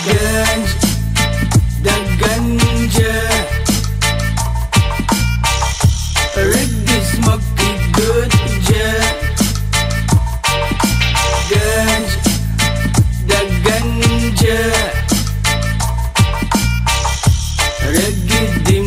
Ganj, the ganja. Reggae smoke it good, yeah. Ganj, the ganja. Reggae